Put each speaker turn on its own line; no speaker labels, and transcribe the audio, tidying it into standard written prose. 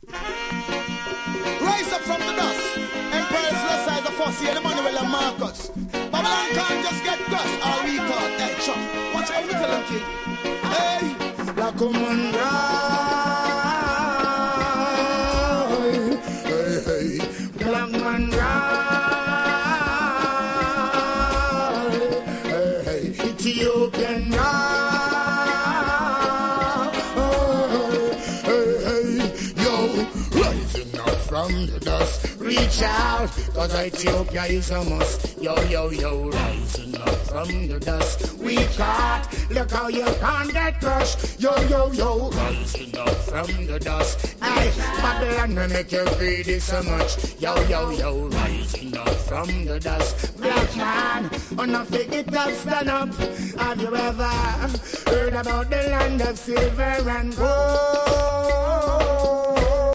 Rise up from the dust. Emperor's less size of Fossey and Emmanuel and Marcus. Babylon can't just get crushed. All we thought, hey, chop. Watch out, we tell them, kid. Hey, la comandra. Hey, hey, black man ride. Hey, hey, Ethiopian ride. Hey, hey, yo, rising up from the dust. Reach out, cause Ethiopia is a must. Yo, yo, yo, rising up from the dust. We caught, look how you can't get crushed. Yo, yo, yo, rising up from the dust. Aye, Babylon will make you greedy so much. Yo, yo, yo, rising up from the dust. Black man, enough to get up, stand up. Have you ever heard about the land of silver and gold?